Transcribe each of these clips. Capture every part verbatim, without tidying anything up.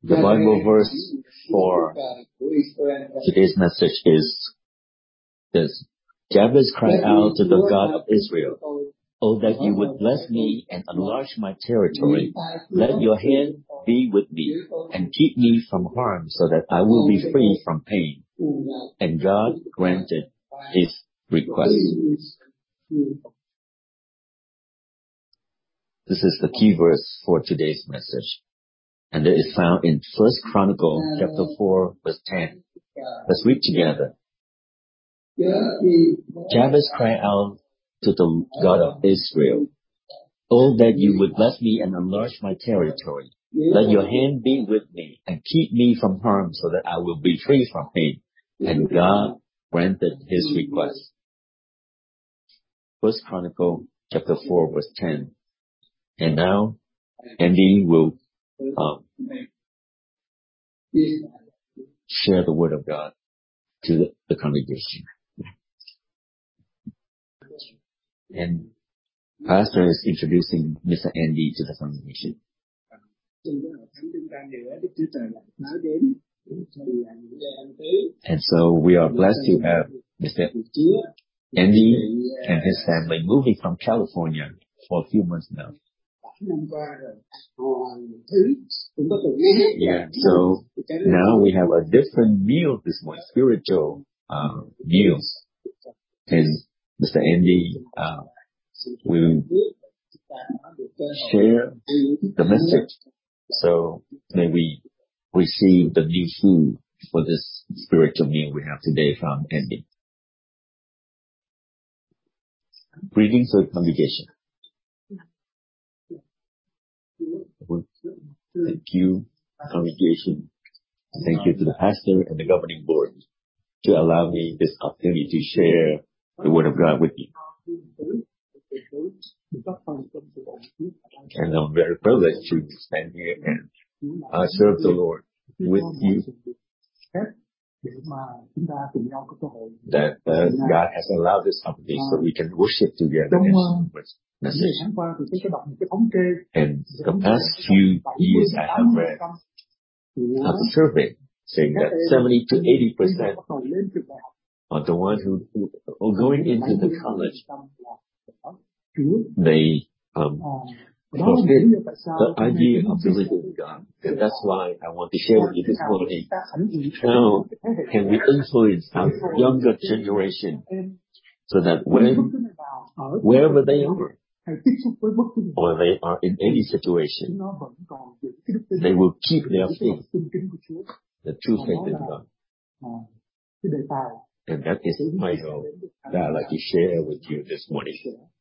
The Bible verse for today's message is this. Jabez cried out to the God of Israel, "Oh, that you would bless me and enlarge my territory. Let your hand be with me and keep me from harm so that I will be free from pain." And God granted his request. This is the key verse for today's message. And it is found in First Chronicles chapter four, verse ten. Let's read together. Jabez cried out to the God of Israel, "Oh, that you would bless me and enlarge my territory. Let your hand be with me and keep me from harm so that I will be free from pain." And God granted his request. First Chronicles chapter four, verse ten. And now, Andy will um, share the word of God to the, the congregation. And Pastor is introducing Mister Andy to the congregation. And so we are blessed to have Mister Andy and his family moving from California for a few months now. Yeah, so now we have a different meal this morning, spiritual uh, meal. And Mister Andy uh, will share the message. So may we receive the new food for this spiritual meal we have today from Andy. Greetings to the congregation. Thank you, congregation. Thank you to the pastor and the governing board to allow me this opportunity to share the word of God with you. And I'm very privileged to stand here and uh, serve the Lord with you. That uh, God has allowed this opportunity so we can worship together and message. And the past few years I have read of a survey saying that seventy to eighty percent of the ones who, who are going into the college, they um, forget the idea of the living God. And that's why I want to share with you this morning how can we influence our younger generation so that when, wherever they are, or they are in any situation, they will keep their faith, the true faith in God. And that is my goal that I'd like to share with you this morning.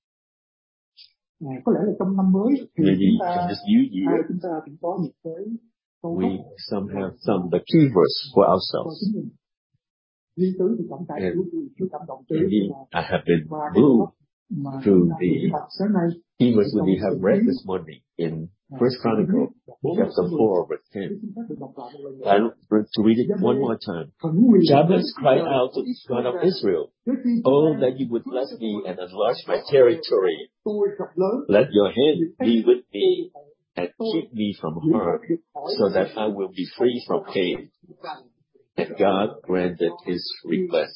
Maybe in this new year, we some have some the key verse for ourselves. And maybe I have been moved through the key verse that we have read this morning in First Chronicles chapter four, verse ten. I want to read it one more time. Jabez cried out to the God of Israel, "Oh, that you would bless me and enlarge my territory. Let your hand be with me and keep me from harm, so that I will be free from pain." And God granted his request.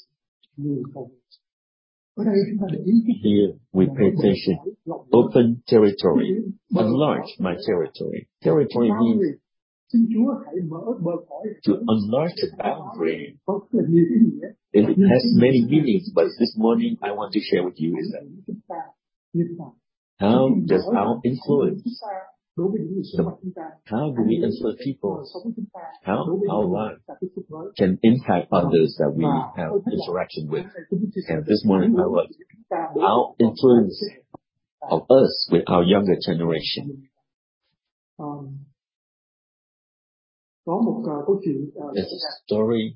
Here we pay attention. Open territory. Enlarge my territory. Territory means to enlarge the boundary. It has many meanings, but this morning I want to share with you is that how does our influence, how do we influence people, how our life can impact others that we have interaction with. And this morning I want our influence of us with our younger generation. There's a story.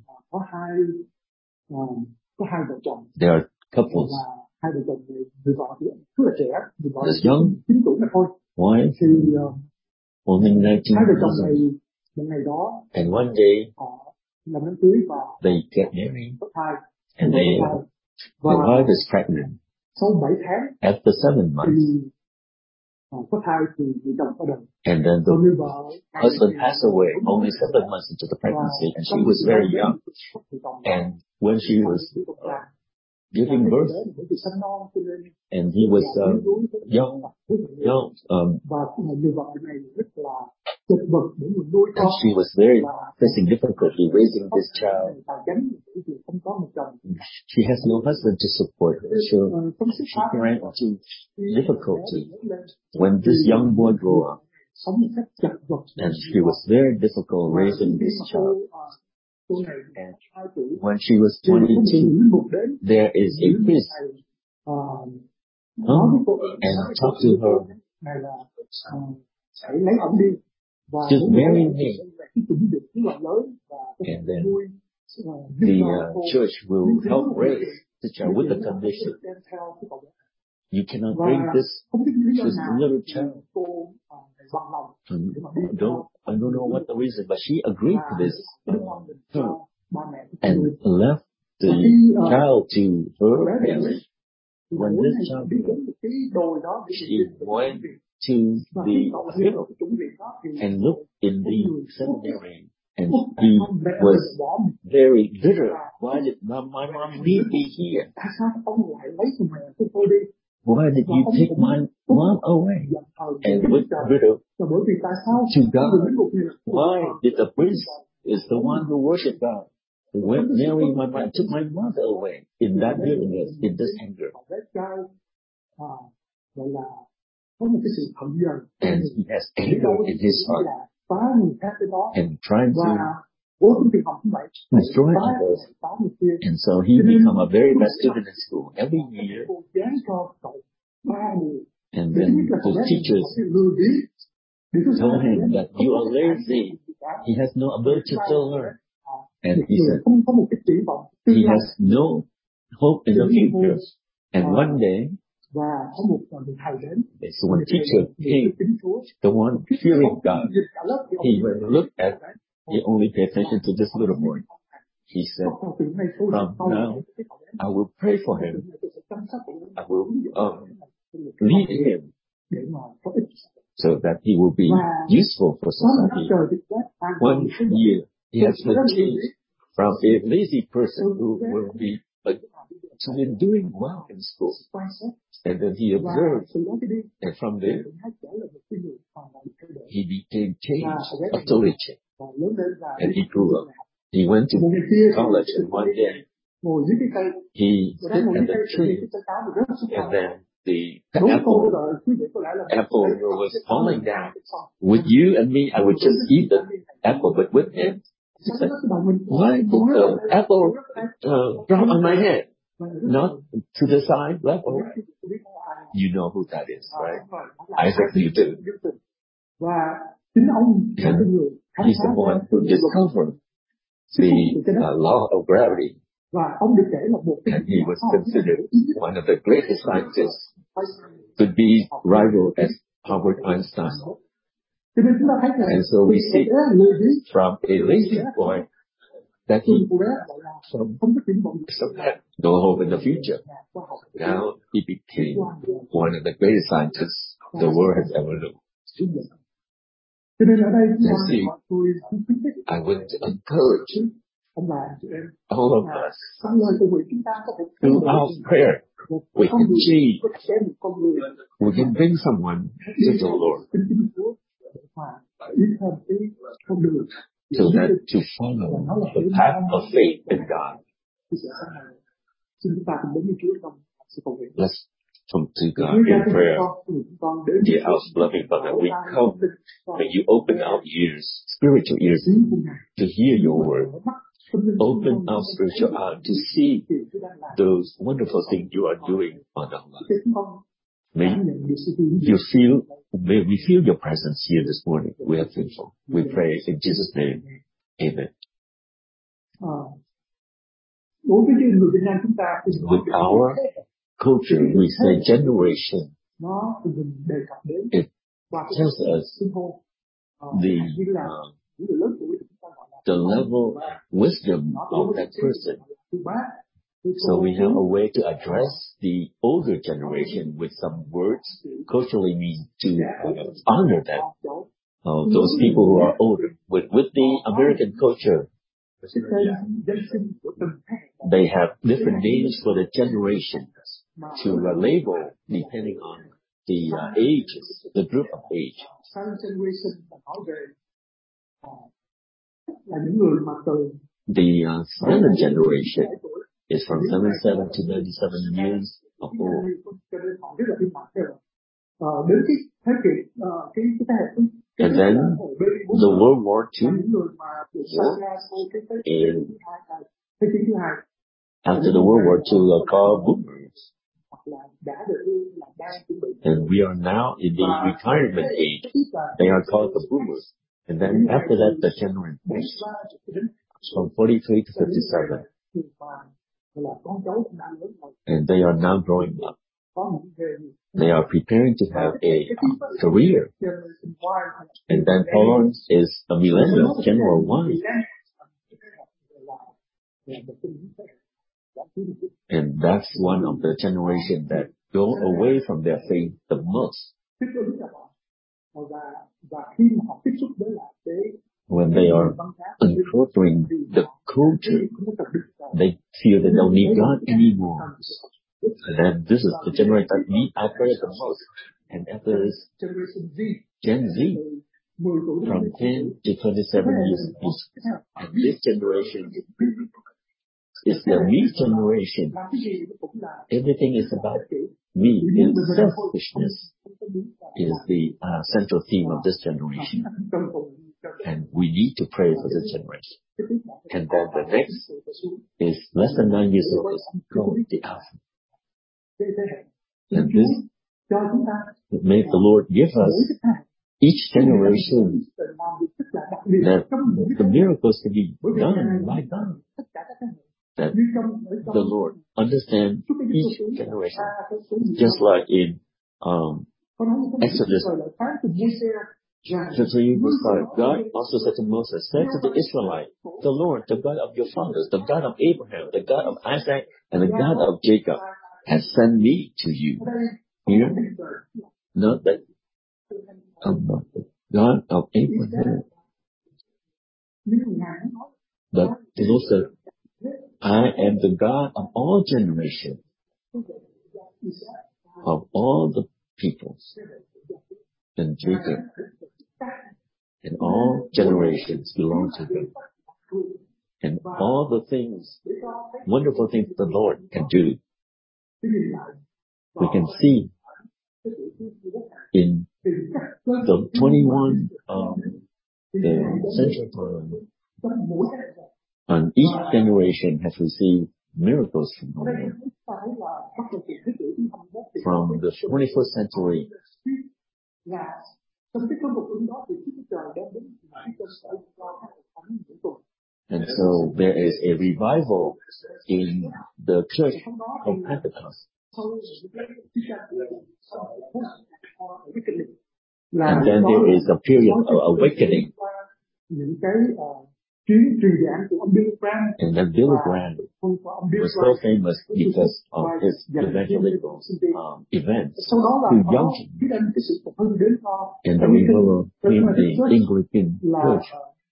There are couples. There's young wife, only nineteen years old. And one day, they get married, and they, the wife is pregnant. After seven months, And then the husband passed away only seven months into the pregnancy, and she was very young. And when she was uh, giving birth, and he was uh, young, young, um, and she was very facing difficulty raising this child. She has no husband to support her, so she ran into difficulty when this young boy grew up. And she was very difficult raising this child. And when she was twenty-two, there is a priest um, and talked to her, just marry me, and then the uh, church will help raise the child with the condition. You cannot bring this, this little child. Um, don't, I don't know what the reason, but she agreed to this uh, and left the child to her parents. When this child grew, she went to the field and looked in the seminary, and he was very bitter. Why did my, my mom leave me here? Why did you take my mom away? And with bitter to God, why did the priest is the one who worshiped God? When Mary, my mother, took my mother away in that bitterness, in this anger. And he has anger in his heart and trying to destroy others. And so he became a very bad student in school every year. And then his teachers told him that you are lazy. He has no ability to learn. And he said he has no hope in the future. And one day, so when teacher came, the one fearing God, he looked at, he only paid attention to this little boy. He said, from now, I will pray for him. I will um, lead him so that he will be useful for society. One year, he has been changed from a lazy person who will be a, to be doing well in school. And then he observed, and from there, he became changed, utterly changed. And he grew up. He went to college, and one day, he stood at the tree, and then the apple, apple was falling down. With you and me, I would just eat the apple, but with him, he said, why did the apple uh, drop on my head? Not to the side level. You know who that is, right? Isaac Newton. And he's the one who discovered the uh, law of gravity. And he was considered one of the greatest scientists, could be rival as Albert Einstein. And so we see from a lazy boy that he some, some had no hope in the future. Now he became one of the greatest scientists the world has ever known. You see, I would encourage all of us through our prayer. We can change. We can bring someone to the Lord. So that to follow the path of faith in God. Let's come to God in prayer. Dear our loving Father, we come. May you open our ears, spiritual ears, to hear your word. Open our spiritual eyes to see those wonderful things you are doing on our lives. May you feel, may we feel your presence here this morning. We are thankful. We pray in Jesus' name. Amen. With our culture, we say generation. It tells us the uh, the level of wisdom of that person. So we have a way to address the older generation with some words, culturally mean to uh, honor them, uh, those people who are older. With, with the American culture, they have different names for the generations to uh, label depending on the uh, ages, the group of age. The uh, silent generation is from seventy-seven to ninety-seven years of old. And then the World War Two, and after the World War Two are called boomers. And we are now in the retirement age. They are called the boomers. And then after that, the generation from forty-three to fifty-seven. And they are now growing up. They are preparing to have a uh, career. And then on is a millennial, General One. And that's one of the generation that go away from their faith the most. When they are encountering the culture, they feel they don't need God anymore. And then this is the generation that need our prayer the most. And after this, Gen Z, from ten to twenty-seven years of age. And this generation is the me generation. Everything is about me. And selfishness is the uh, central theme of this generation. And we need to pray for this generation. And then the next is less than nine years old, is called the Alpha. And this may the Lord give us each generation that the miracles can be done by God. That the Lord understands each generation. Just like in um, Exodus fifteen verse five, God also said to Moses, said to the Israelites, the Lord, the God of your fathers, the God of Abraham, the God of Isaac, and the God of Jacob, has sent me to you. Here, not that I'm not the God of Abraham, but the Lord said, I am the God of all generations, of all the peoples, and Jacob, and all generations belong to Him. And all the things, wonderful things the Lord can do, we can see in the twenty-one um, the century time. And each generation has received miracles from the Lord. From the twenty-first century, and so there is a revival in the church of Pentecost. And then there is a period of awakening. And then Billy Graham was so famous because of his evangelical um, events to young children. And the revival in the Anglican Church.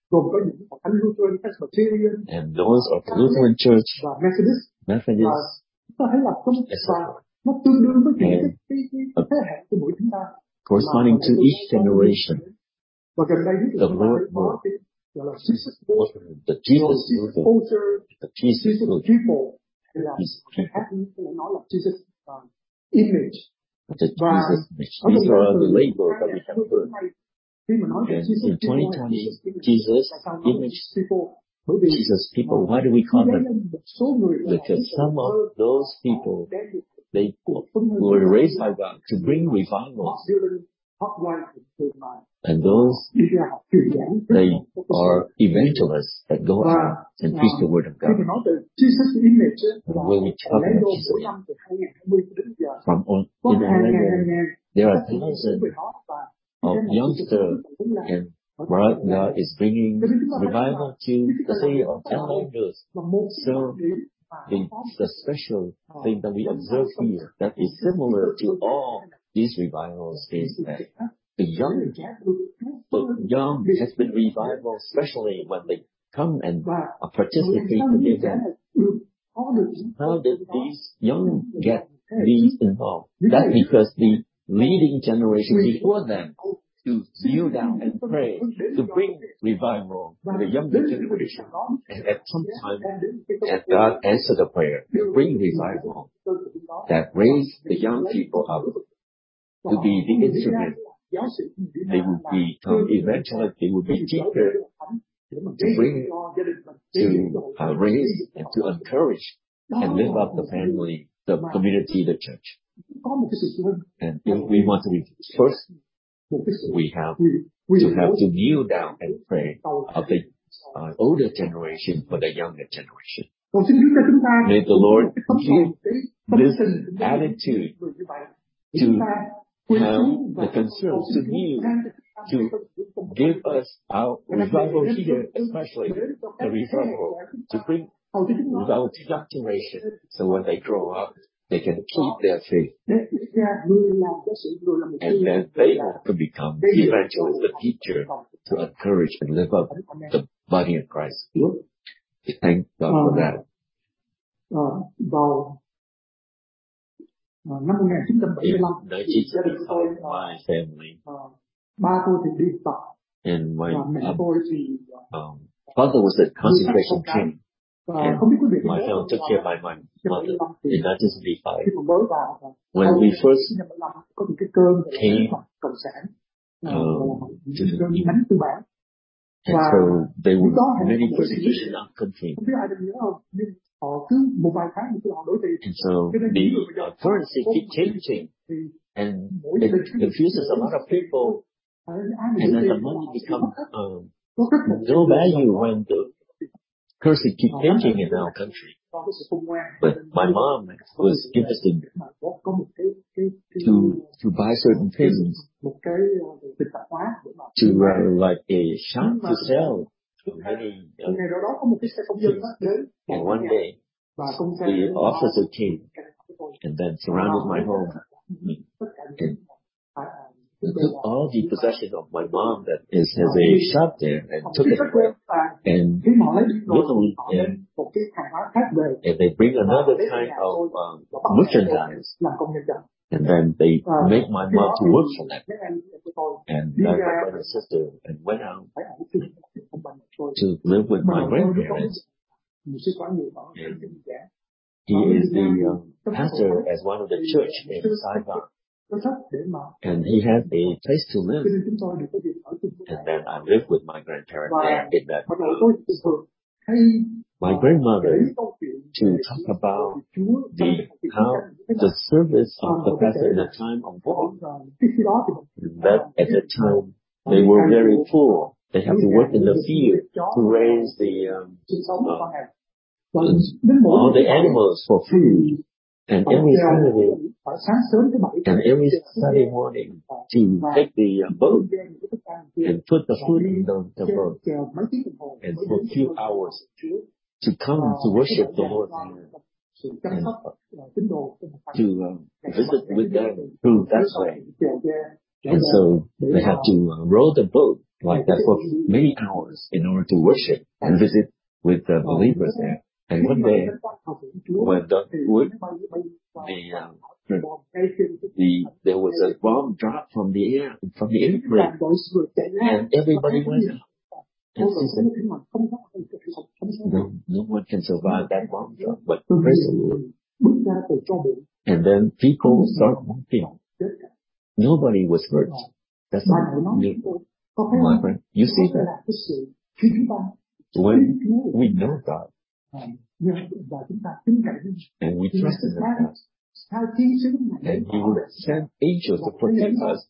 And those of the Lutheran Church, Methodist, et cetera. And uh, corresponding to each generation, the Lord will the Jesus movement, the Jesus movement, His people, image, the Jesus image. These are the labels that we have heard. And in twenty twenty, Jesus image, Jesus people. Why do we call them? Because some of those people, they were raised by God to bring revivals. And those, they are evangelists that go out and preach the word of God. And when we talk about Jesus, from on, in Orlando, there are thousands of youngsters, and God is bringing revival to the city of Orlando. So it's a special thing that we observe here that is similar to all these revivals is that the young, the young has been revived, especially when they come and participate together. How did these young get these involved? That's because the leading generation before them to kneel down and pray to bring revival to the younger generation. And at some time, and God answered the prayer to bring revival that raised the young people up to be the instrument. They would become evangelists, they would be teachers to bring, to uh, raise and to encourage and lift up the family, the community, the church. And if we want to be first, we have to have to kneel down and pray of the uh, older generation for the younger generation. May the Lord give this attitude to have the concern to kneel, to give us our revival here, especially the revival, to bring revival to young generation, so when they grow up, they can keep their faith. And then they can become evangelists, the teacher, to encourage and lift up the body of Christ. We thank God for that. In nineteen seventy-five, my family and my um, um, father was at concentration camp. And my family took care of my mother in nineteen seventy-five. When we first came uh, to the and so there were many persecutions in our country. And so the uh, currency keeps changing, and it confuses a lot of people. And then the money becomes um, no value when the currency keeps changing in our country. But my mom was interested to to buy certain things, to uh, like a shop to sell to many uh, things. And one day, the officer came and then surrounded my home and took all the possession of my mom that is has a shop there and took it away. And literally, and, and they bring another kind of um, merchandise, and then they make my mom to work for them. And my brother and sister and went out to live with my grandparents. And he is the um, pastor at one of the church in Saigon. And he had a place to live. And then I lived with my grandparents there in that house. My grandmother to talk about the how the service of the pastor in the time of war. That at that time they were very poor. They have to work in the field to raise the um, uh, all the animals for food. And every Saturday, and every Saturday morning, to take the uh, boat and put the food in the, the boat, and for a few hours to come to worship the Lord and uh, to uh, visit with them through that way. And so they have to uh, row the boat like that for many hours in order to worship and visit with the believers there. And one day, when the wood, the, uh, the there was a bomb dropped from the air, from the airplane, and everybody went out. And she said, no, no one can survive that bomb drop, but praise the Lord. And then people start walking. Nobody was hurt. That's amazing. My friend, you see that? When we know God, and we trust in God, and He will send angels to protect us.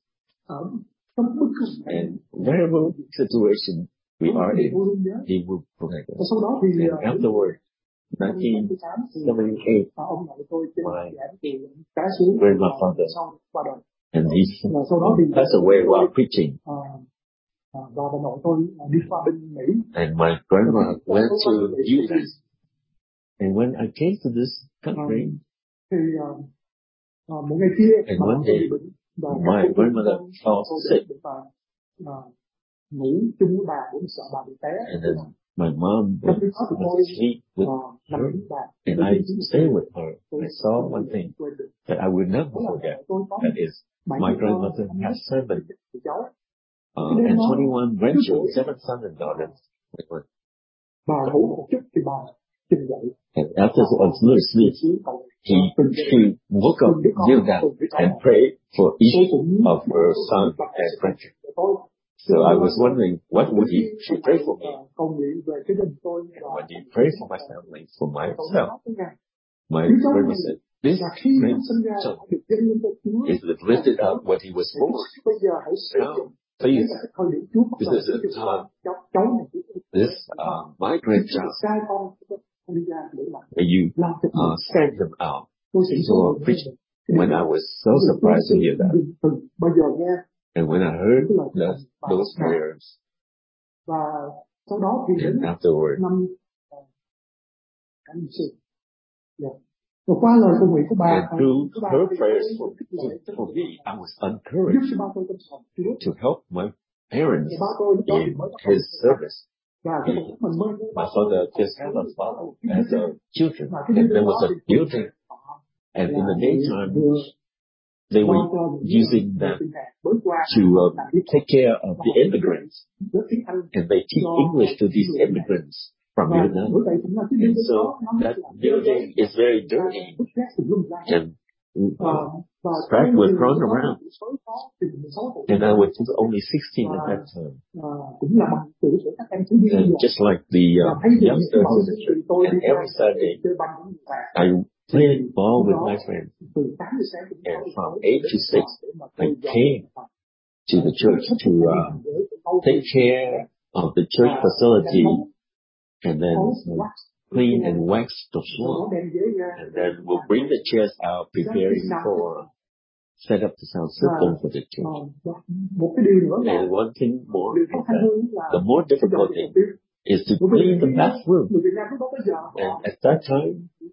And whatever situation we are in, He will protect us. And afterward, nineteen seventy-eight, my grandfather, and he passed away while preaching. And my grandma went to U S And when I came to this country, thì một ngày kia and one day, my grandmother fell sick. Ngủ chung với bà để sợ bà bị té. And then my mom would, would sleep with her, and I stayed with her. I saw one thing that I will never forget. That is, my grandmother has seven uh, and twenty-one grandchildren, seven sons and daughters. Bà ngủ một chút thì bà tỉnh dậy. And after a little sleep, he, she woke up, kneeled down, and prayed for each of her sons and grandchildren. So I was wondering, what would he she pray for me? And when he prayed for my family, for myself, my grandma said, this grandson is lifted up when he was born. Now, please, this is a time, this, uh, my grandchild, when you uh, send them out to preach. When I was so surprised to hear that. And when I heard the, those prayers, and afterward, and through her prayers for, for me, I was encouraged to help my parents in his service. He, my father just had us as a children, and there was a building, and in the daytime, they were using them to uh, take care of the immigrants, and they teach English to these immigrants from Vietnam. And so that building is very dirty, and trash was thrown around. And I was only sixteen at that time. And just like the uh, youngsters in the church, and every Sunday, I played ball with my friends. And from eight to six, I came to the church to uh, take care of the church facility, and then clean and wax the floor. And then we'll bring the chairs out, preparing for set up the sound system for the church. And one thing more, the more difficult thing is to clean the bathroom. And at that time,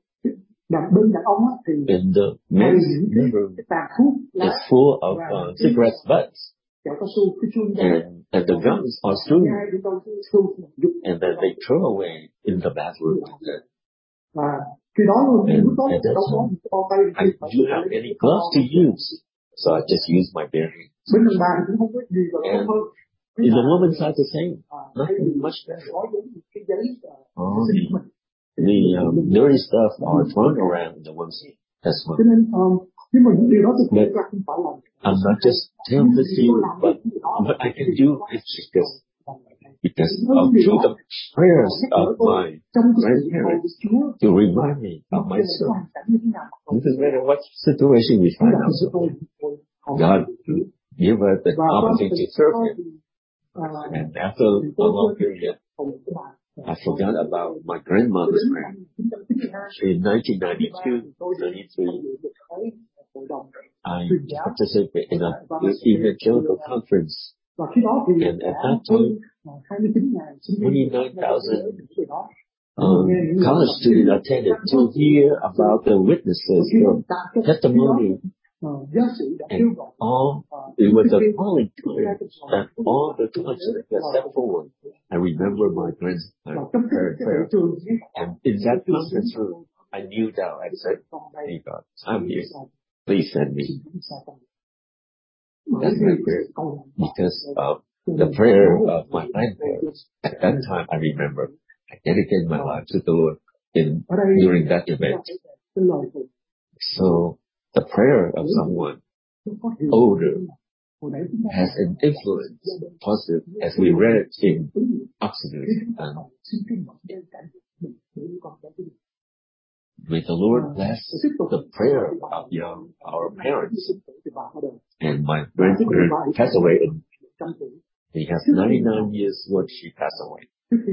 in the men's room is full of uh, cigarette butts, and, and the gums are strewn, and then they throw away in the bathroom. And at that time, I didn't have any gloves to use, so I just used my bare hands. And in the woman's side the same, nothing much better. Oh, the um, dirty stuff are thrown around in the women's as well. But I'm not just telling this to you, but what I can do is because because of through the prayers of my grandparents to remind me of myself. It doesn't matter what situation we find ourselves in. God give us the opportunity to serve Him. And after a long period, I forgot about my grandmother's prayer. In nineteen ninety-two, ninety-three, I participated in an evangelical conference. And at that time, twenty-nine thousand um, college students attended to hear about the witnesses, the testimony. And all, it was a calling time that all the colleges were set forward. I remember my grandparents' prayer. And in that conference room, I knew that I said, hey God, I'm here. Please send me. That's my prayer. Because of the prayer of my grandparents. At that time, I remember, I dedicated my life to the Lord in, during that event. So, the prayer of someone older has an influence, positive, as we read in Exodus. And may the Lord bless the prayer of young, our parents. And my grandmother passed away, and he has ninety-nine years when she passed away.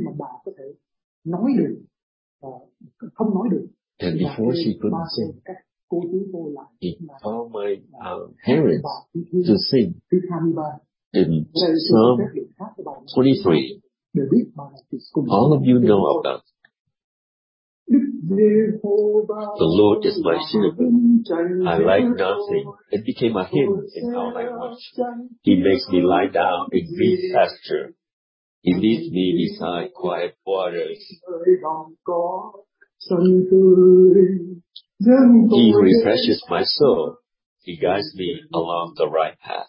And before she couldn't sing, he told my uh, parents to sing in Psalm twenty-three. All of you know about The Lord is my shepherd. I lack nothing. It became a hymn in our language. He makes me lie down in green pasture. He leads me beside quiet waters. He refreshes my soul. He guides me along the right path.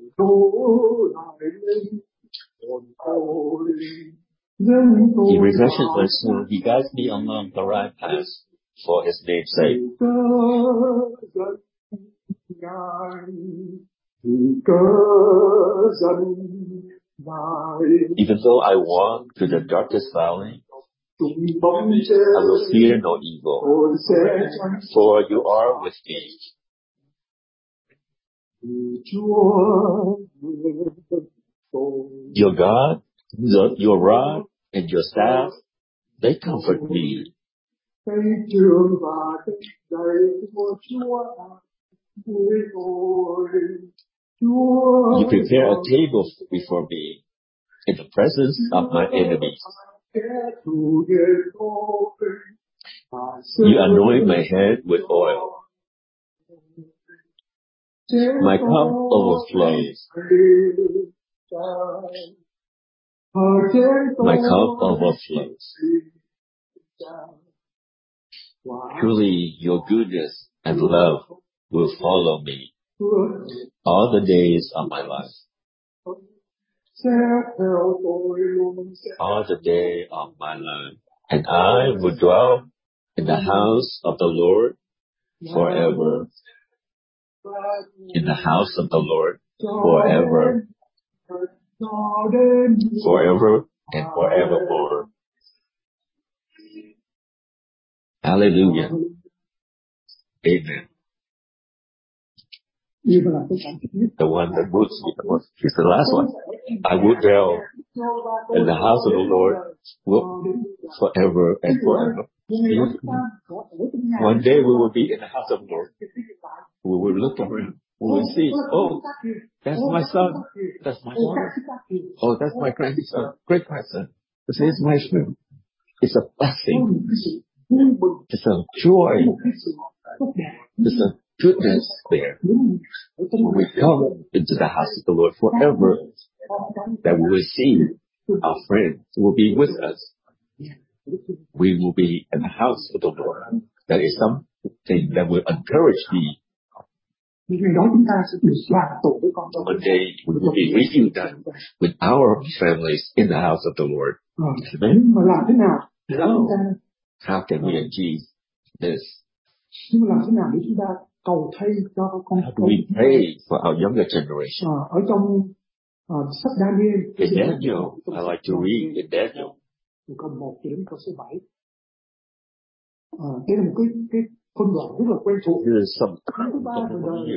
He refreshes my soul. He guides me along the right path for His name's sake. Even though I walk through the darkest valley, I will fear no evil, for you are with me. Your God, your rod, and your staff, they comfort me. You prepare a table before me in the presence of my enemies. You anoint my head with oil. My cup overflows. My cup overflows. Truly, your goodness and love will follow me all the days of my life. All the day of my life. And I will dwell in the house of the Lord forever. In the house of the Lord forever. Forever and forevermore. Hallelujah. Amen. The one that moves me the most is the last one. I will dwell in the house of the Lord forever and forever. One day we will be in the house of the Lord. We will look around. We will see, oh, that's my son. That's my daughter. Oh, that's my grandson, great grandson. This is my friend. It's a blessing. It's a joy. It's a goodness there. When we come into the house of the Lord forever, that we will see our friends will be with us. We will be in the house of the Lord. That is something that will encourage me. One day we will be reunited with our families in the house of the Lord. Amen. How, how can we achieve this? How do we pray for our younger generation? In Daniel, I like to read in Daniel. Here is some familiar.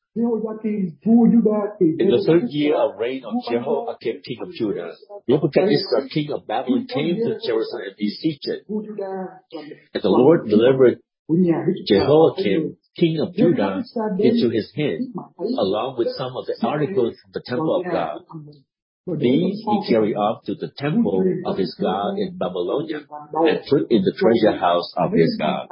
In the third year of reign of Jehoiakim, king of Judah, Nebuchadnezzar, king of Babylon, came to Jerusalem and besieged it. And the Lord delivered Jehoiakim, king of Judah, into his hand, along with some of the articles from the temple of God. These he carried off to the temple of his God in Babylonia and put in the treasure house of his God.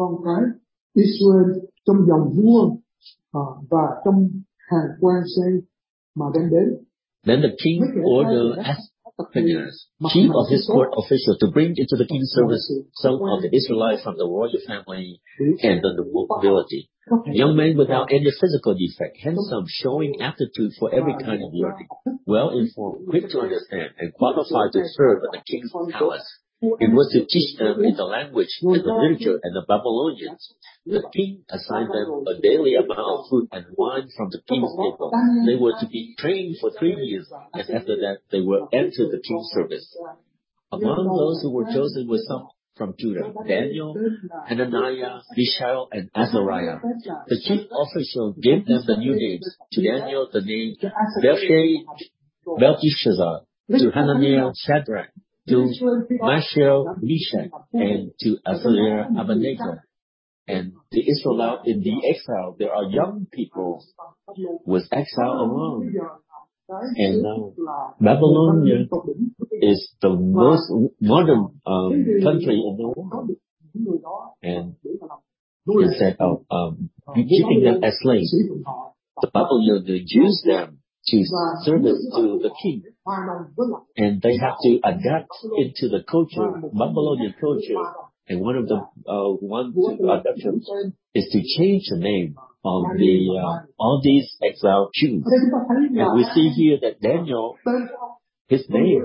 Then the king ordered Aspenaz, chief of his court official, to bring into the king's service some of the Israelites from the royal family and the nobility. Young men without any physical defect, handsome, showing aptitude for every kind of learning, well-informed, quick to understand, and qualified to serve at the king's palace. It was to teach them in the language and the literature and the Babylonians. The king assigned them a daily amount of food and wine from the king's table. They were to be trained for three years, and after that they were entered the king's service. Among those who were chosen were some from Judah: Daniel, Hananiah, Mishael, and Azariah. The chief official gave them the new names. To Daniel the name Belteshazzar, to Hananiah Shadrach, to Mishael Meshach, and to Azariah Abednego. And the Israelites in the exile, there are young people with exile alone. And now Babylonia is the most modern um, country in the world. And instead of um, keeping them as slaves, the Babylonians use them to service to the king. And they have to adapt into the culture, Babylonian culture. And one of the uh, one to adaptation is to change the name of the uh, all these exiled Jews. And we see here that Daniel, his name,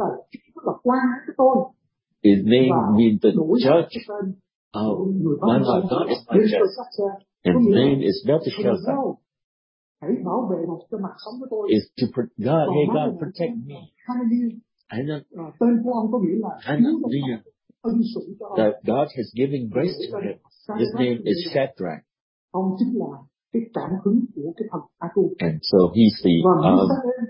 his name means the judge. Oh, my Lord, God is my judge. And his name is Belteshazzar. Is to God, hey God, protect me. I know, I know that God has given grace to him. His name is Shadrach. And so he's the um,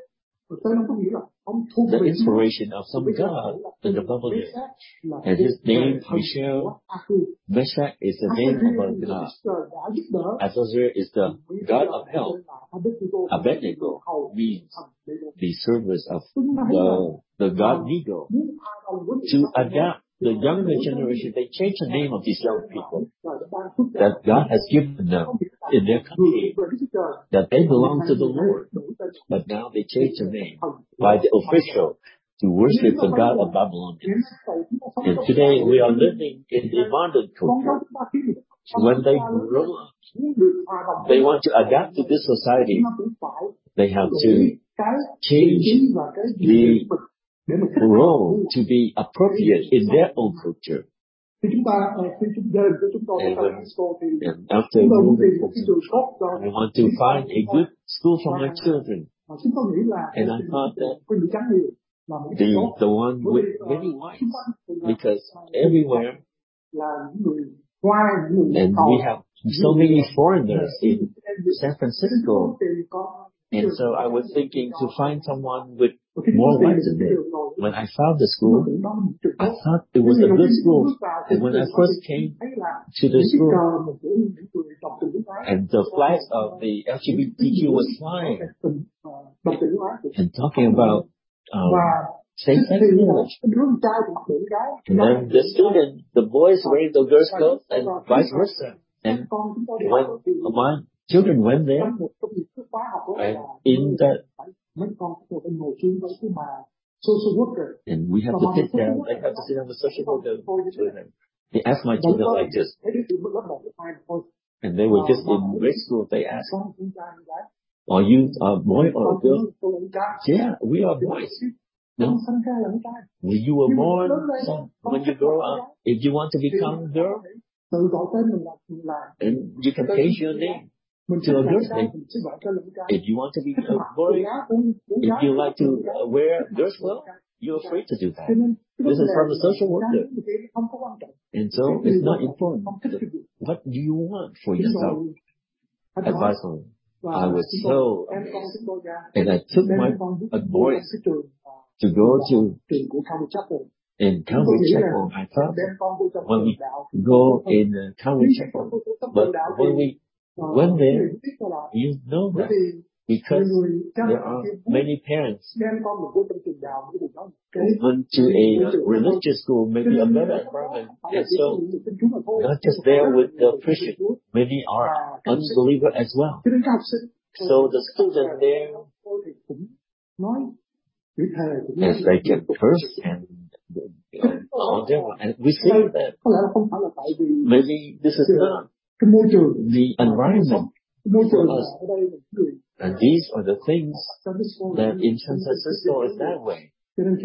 the inspiration of some God in the Babylonian. And his name, Michel, Meshach is the name of our God. Azazir is the God of help. Abednego means the service of the, the God Nego. To adapt the younger generation, they change the name of these young people that God has given them in their country, that they belong to the Lord. But now they change the name by the official to worship the God of Babylon. And today we are living in the modern culture. When they grow up, they want to adapt to this society. They have to change the role to be appropriate in their own culture. And, when, and after moving, we want to find a good school for my children. And I thought that the the one with many wives, because everywhere, and we have so many foreigners in San Francisco. And so I was thinking to find someone with more wives than me. When I found the school, I thought it was a good school. And when I first came to the school, and the flags of the L G B T Q was flying, and talking about um, same-sex marriage. And then the student, the boys wearing the girls' clothes, and vice versa. And when my children went there, and in the and we have to sit down, I have to sit down with social worker with them. They asked my children like this, and they were just in grade school. They asked, "Are you a boy or a girl?" Yeah, we are boys. No, when you were born, so when you grow up, if you want to become a girl, and you can change your name to a girl's name. If you want to be a boy, if you like to uh, wear girls' clothes, you're free to do that. This is from the social worker. And so it's not important. What do you want for yourself? Advice on. I was so amazed. And I took my uh, boys to go to in Calvary Chapel. I thought when we go in uh, Calvary Chapel, but when we went there, you know that because there are many parents went to a uh, religious school, maybe a better environment, and so not just there with the Christian, many are unbelievers as well. So the student there, as they can curse and on their and we see that maybe this is not the environment for us. And these are the things that in San Francisco is that way. And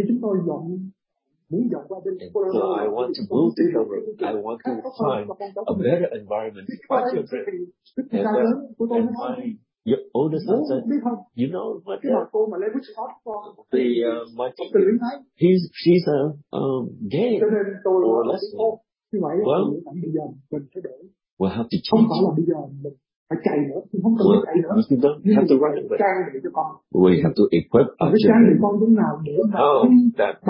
so I want to move to Calvary. I want to find a better environment for my children. And, uh, and my your older son said, you know what? The, the uh, my he's she's a um, gay or lesbian. Well, we'll have to change. Well, we don't have to run away. We have to equip our children. How that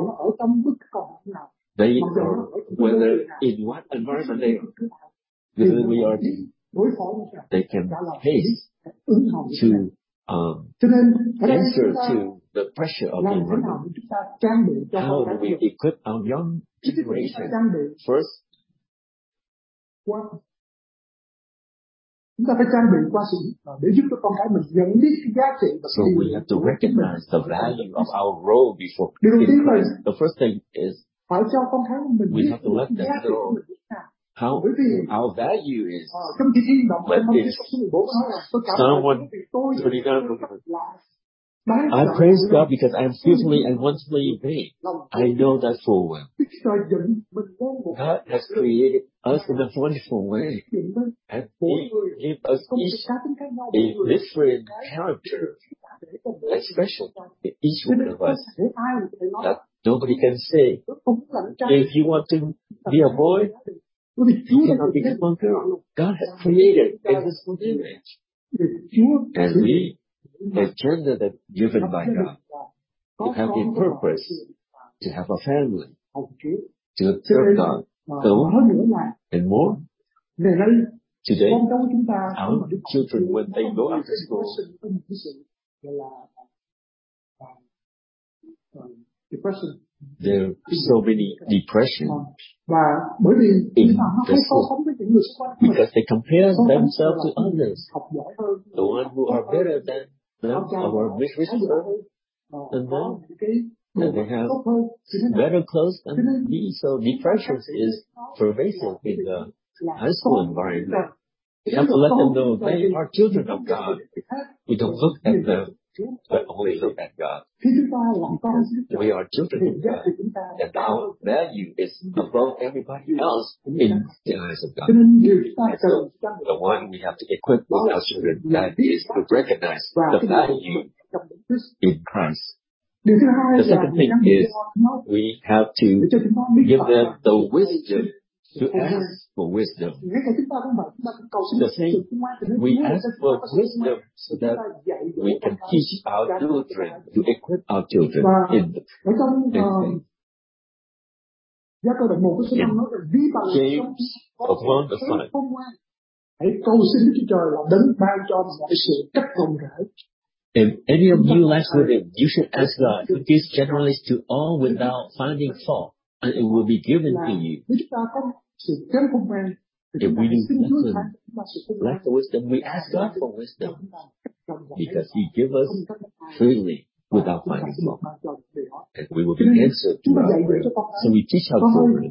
they, they are, whether in what environment they are, because we are, they can face to um, answer to the pressure of the environment. How do we equip our young generation? First, qua. Chúng ta phải trang bị qua sự để giúp cho con cái mình nhận biết cái giá trị và so we have to recognize the value of our role before in Christ. The first thing is phải cho con cái mình we biết have to let them giá trị know của mình như thế nào. how Bởi vì our value is. uh, trong khi thiên động But trong is số mười bốn nói là tôi cảm someone ơn vì tôi I praise God because I am fearfully and wonderfully made. I know that full well. God has created us in a wonderful way, and He gave us each a different character, expression in each one of us that nobody can say. If you want to be a boy, you cannot become a girl. God has created in His image, and we, a gender that's given by God, to have a purpose, to have a family, to serve God. So, and more, today, our children, when they go after school, there are so many depression in the school because they compare themselves to others, the ones who are better than them, or richer than them, and they have better clothes than me. So depression is pervasive in the high school environment. We have to let them know they are children of God. We don't look at them, but only look at God. Because we are children of God, and our value is above everybody else in the eyes of God. And so the one we have to equip with our children, that is to recognize the value in Christ. The second thing is we have to give them the wisdom to ask for wisdom. The same, we ask for wisdom so that we can teach our children, to equip our children in the in James of one to five. Hãy cầu xin Đức Chúa Trời là đấng ban cho mọi sự cách rộng rãi. If any of you lacks wisdom, you should ask God, who gives generally to all without finding fault, and it will be given to you. If we do lack the wisdom, we ask God for wisdom, because He gives us freely without finding fault, and we will be answered to our prayer. So we teach our children.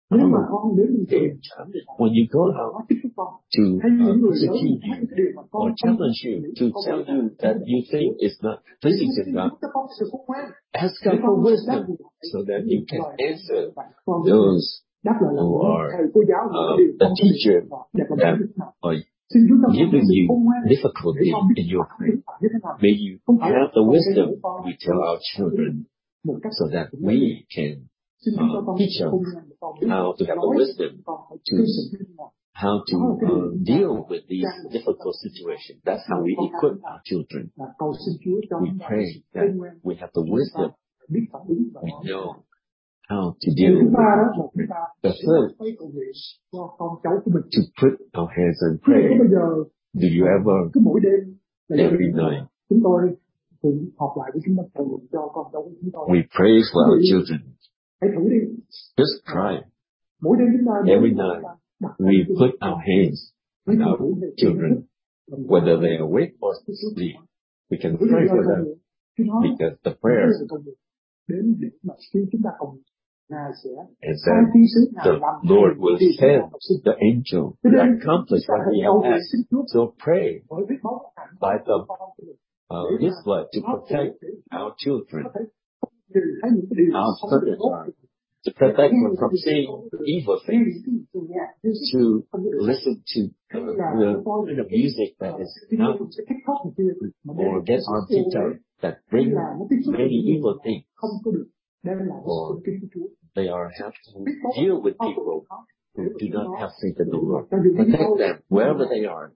When you go out to uh, persecute you or challenge you to tell you that you think is not pleasing to God, ask God for wisdom so that you can answer those who are uh, the teacher that are giving you difficulty in your faith. May you have the wisdom we tell our children so that we can uh, teach them how to have the wisdom to how to uh, deal with these difficult situations. That's how we equip our children. We pray that we have the wisdom. We know how to deal with it. The third, to put our hands and pray. Do you ever, every night, we pray for our children? Just try. Every night, we put our hands on our children, whether they are awake or asleep. We can pray for them, because the prayer is that the Lord will send the angel to accomplish what He has asked. So pray by the uh, His blood to protect our children, our sons, to protect them from seeing evil things, to listen to uh, the kind of music that is not, or get on TikTok that bring many evil things, or they are have to deal with people who do not have faith in the Lord. Protect them wherever they are.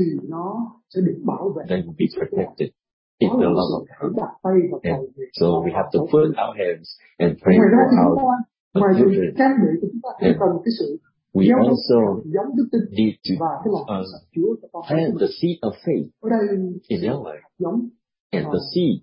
They will be protected in the love of God. And so we have to put our hands and pray for our children. And we also need to uh, plant the seed of faith in their life. And the seed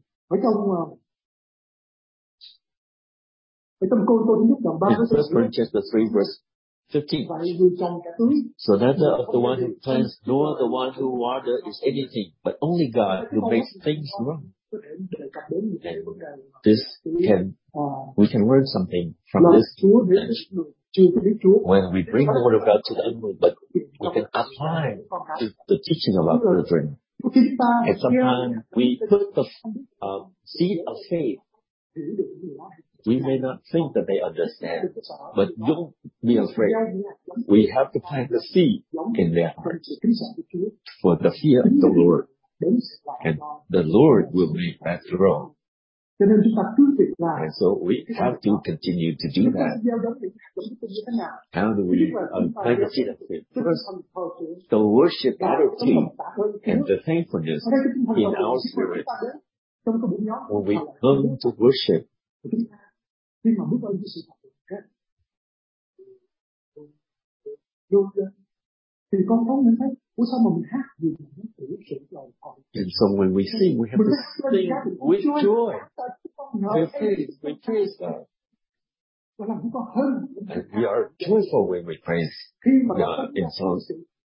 in First Corinthians chapter three verse fifteen. Vậy người trồng kẻ tưới. So neither of the one who plants nor the one who waters is anything, but only God who makes things grow. And this can, we can learn something from this passage. When we bring the word of God to the unbelievers, but we can apply to the teaching of our children. And sometimes we put the uh, seed of faith. We may not think that they understand, but don't be afraid. We have to plant the seed in their hearts for the fear of the Lord. And the Lord will make that grow. And so we have to continue to do that. How do we uh, plant the seed of faith? First, the worship attitude and the thankfulness in our spirit. When we come to worship, khi mà bước lên cái sự thật khác thì con có những thấy ủa sao mà mình hát gì mà nó tự sự lời thoại. And so when we sing, we have to sing with joy, with faith, with praise God. And we are joyful when we praise God in songs.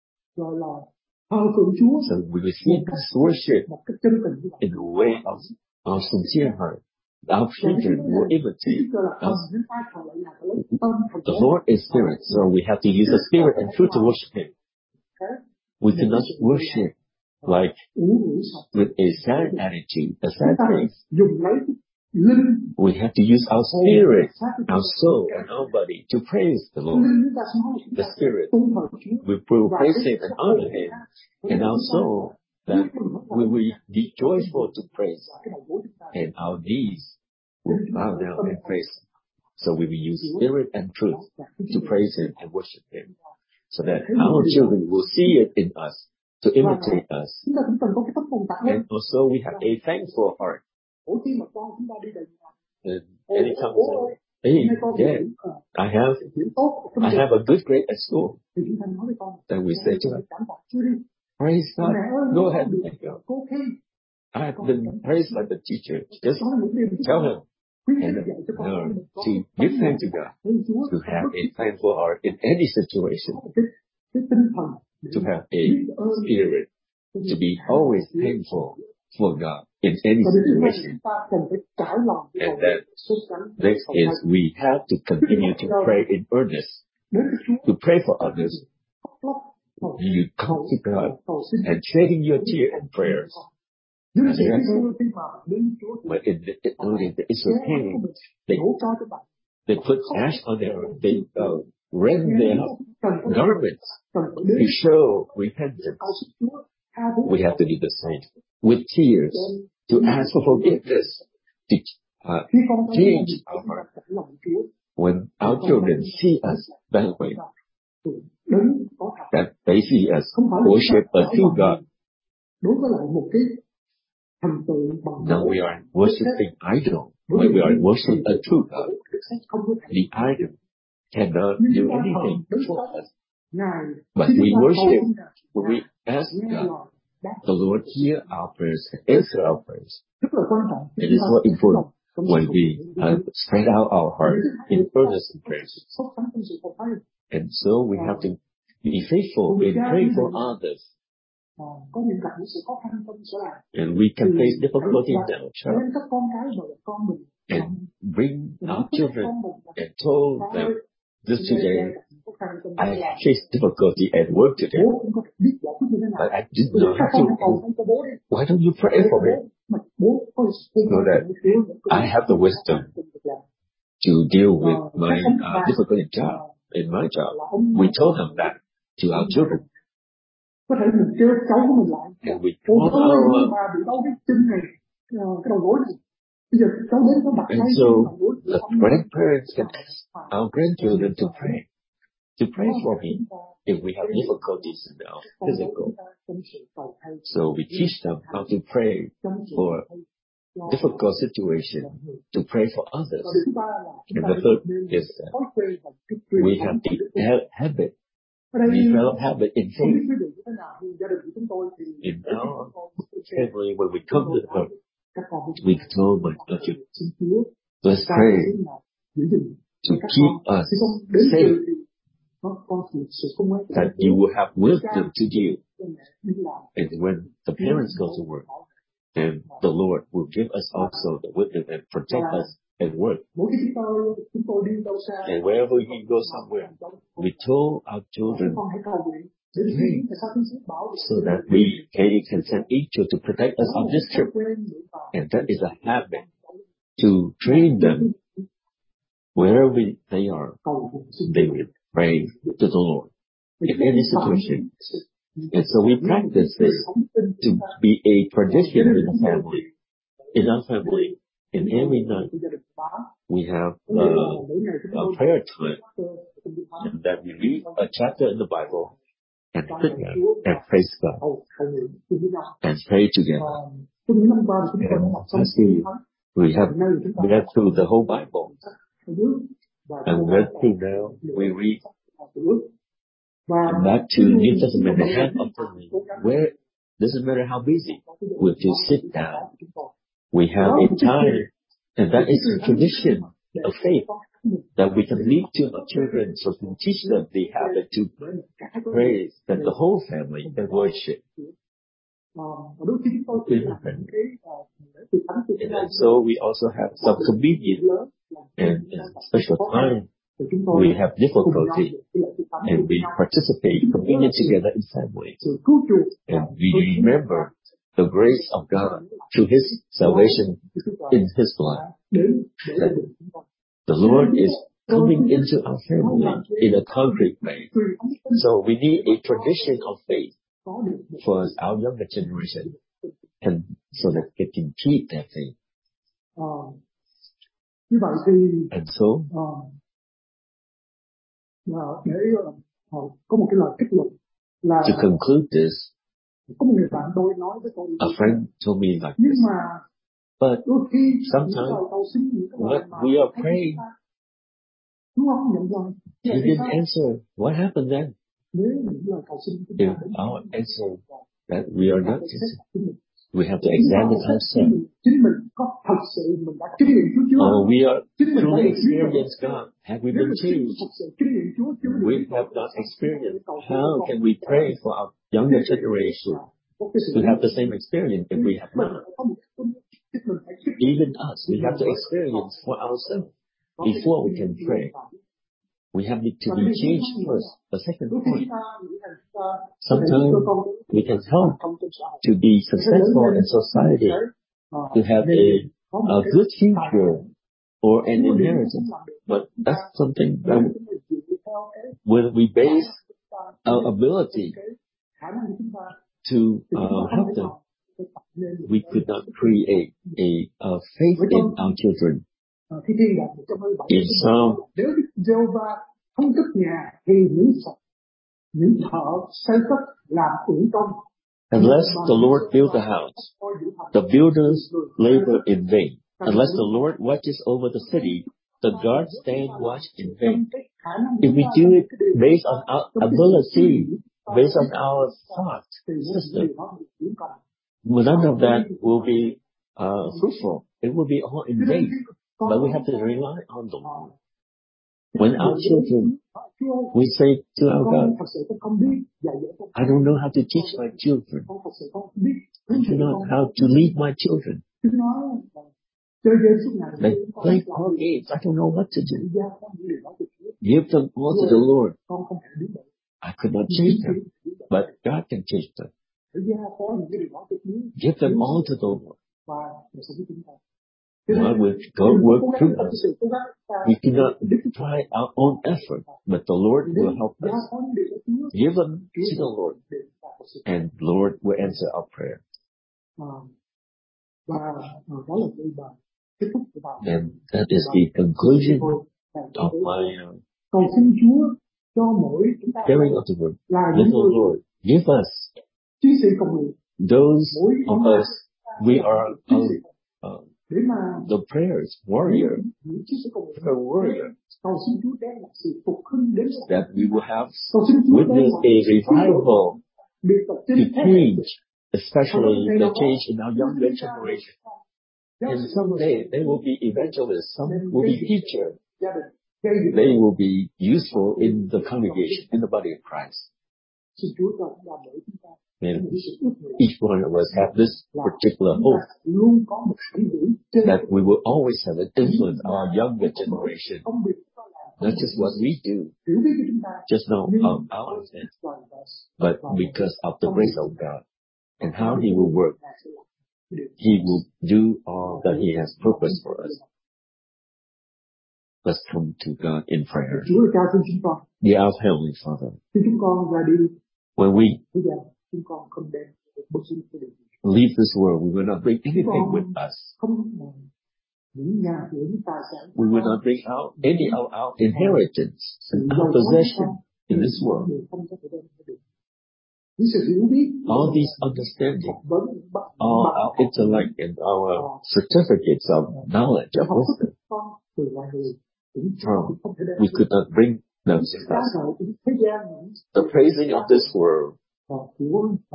So we will sing this worship in a way of our sincere heart. Our children will imitate us. The Lord is spirit, so we have to use the spirit and truth to worship Him. We cannot worship like with a sad attitude, a sad face. We have to use our spirit, our soul, and our body to praise the Lord. The spirit, we will praise Him and honor Him, and our soul, that we will be joyful to praise, and our knees will bow down and praise Him. So we will use spirit and truth to praise Him and worship Him, so that our children will see it in us, to imitate us. And also we have a thankful heart. And anytime we say, hey, yeah, I have, I have a good grade at school, then we say to them, praise God, go ahead and thank God. I have been praised by the teacher. Just tell him and uh, to give thanks to God, to have a thankful heart in any situation, to have a spirit, to be always thankful for God in any situation. And that next is we have to continue to pray in earnest, to pray for others. You come to God and shedding your tear in prayers. But in the, in the Israel, they, they put ash on their, they uh, rend their garments to show repentance. We have to do the same with tears, to ask for forgiveness, to uh, change our heart. When our children see us that way, that they see us worship a true God. Now we are worshiping idol. When we are worshiping a true God, the idol cannot do anything for us. But we worship, when we ask God, the Lord hear our prayers and answer our prayers. It is so important when we uh, spread out our heart in earnest prayers. And so we have to be faithful in praying for others. And we can face difficulty in our child and bring our children and told them, this today, I faced difficulty at work today, but I didn't know how to. Why don't you pray for me? So that I have the wisdom to deal with my uh, difficult job, in my job. We told them that to our children. And we told our, and so the grandparents can ask our grandchildren to pray, to pray for me if we have difficulties in our physical. So we teach them how to pray for difficult situations, to pray for others. And the third is that we have the habit, develop habit in faith. In our family, when we come to the Lord, we told my children, let's pray to keep us safe that you will have wisdom to give. And when the parents go to work, then the Lord will give us also the wisdom and protect us at work. And wherever we go somewhere, we told our children pray so that we can, can send angel to protect us on this trip. And that is a habit to train them. Wherever they are, they will pray to the Lord in any situation. And so we practice this to be a tradition in the family. In our family, in every night, we have uh, a prayer time, and that we read a chapter in the Bible and sit down and praise God and pray together. And last year, we have read through the whole Bible. And read through now, we read back to New Testament, the hand of God, where doesn't matter how busy, we just sit down. We have a time, and that is a tradition of faith that we can lead to our children, so we can teach them the habit to praise, that the whole family can worship. And so we also have some communion and in special time we have difficulty and we participate in communion together in family. And we remember the grace of God through His salvation in His blood. That the Lord is coming into our family in a concrete way. So we need a tradition of faith for our younger generation, and so that they can keep that faith. And so, to conclude this, a friend told me like this, but sometimes when we are praying, He didn't answer. What happened then? If our answer that we are not answering, we have to examine ourselves. Oh, we are truly experienced God. Have we been changed? We have not experienced. How can we pray for our younger generation to have the same experience if we have not? Even us, we have to experience for ourselves before we can pray. We have to be changed first. The second point, sometimes we can help to be successful in society, to have a, a good future or an inheritance. But that's something that when we base our ability to uh, help them, we could not create a, a faith in our children. In Psalm, unless the Lord build the house, the builders labor in vain. Unless the Lord watches over the city, the guards stand watch in vain. If we do it based on our ability, based on our thought system, none of that will be uh, fruitful. It will be all in vain. But we have to rely on the Lord. When our children, we say to our God, I don't know how to teach my children. I don't know how to lead my children. They play all games. I don't know what to do. Give them all to the Lord. I could not change them, but God can change them. Give them all to the Lord. God will God work through us. We cannot try our own effort, but the Lord will help us. Give them to the Lord, and the Lord will answer our prayer. And that is the conclusion of my uh, hearing of the word. Little Lord, give us, those of us, we are uh, uh, the prayers, warrior, prayer warrior, that we will have witness a revival to change, especially the change in our younger generation. And someday they will be evangelists, some will be teachers, they will be useful in the congregation, in the body of Christ. And each one of us have this particular hope that we will always have an influence on our younger generation. Not just what we do, just know of our intent, but because of the grace of God and how He will work, He will do all that He has purposed for us. Let's come to God in prayer. Dear our Heavenly Father, when we leave this world, we will not bring anything with us. We will not bring out any of our inheritance and our possession in this world. All these understanding, all our intellect and our certificates of knowledge, of wisdom, from, we could not bring them with us. The praising of this world, we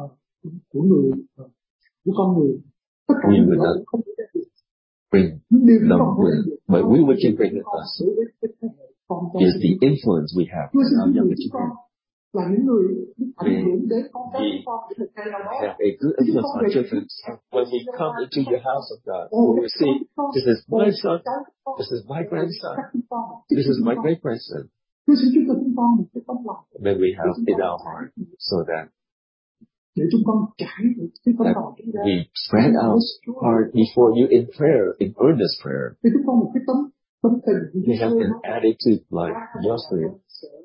will not bring them with, but we will can bring with us is the influence we have in our younger children. We, we have a good influence on children. When we come into the house of God, we will see, this is my son, this is my grandson, this is my great-grandson. May we have in our heart so that that we spread our heart before you in prayer, in earnest prayer. We have an attitude like Joshua.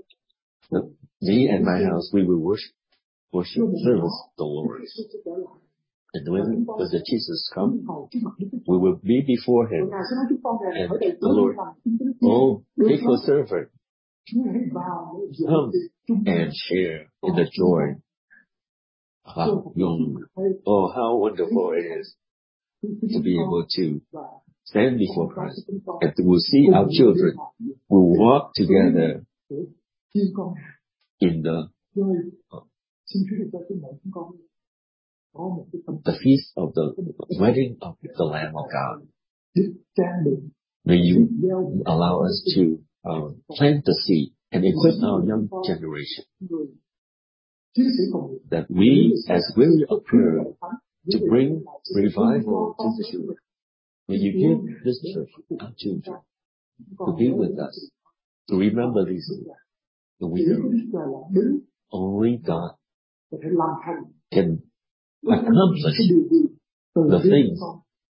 Me and my house, we will worship, worship, service the Lord. And when, when the Jesus come, we will be before Him. And the Lord, oh, faithful servant, come and share in the joy. How, oh, how wonderful it is to be able to stand before Christ and to will see our children who walk together in the uh, the feast of the wedding of the Lamb of God. May you allow us to uh, plant the seed and equip our young generation, that we, as will occur, to bring revival to the church. May you give this church our children to be with us, to remember these things. We know only God can accomplish the things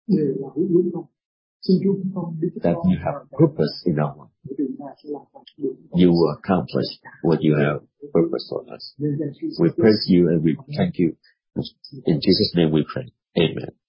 that you have purpose in our life. You will accomplish what you have purpose for us. We praise you and we thank you. In Jesus' name we pray. Amen.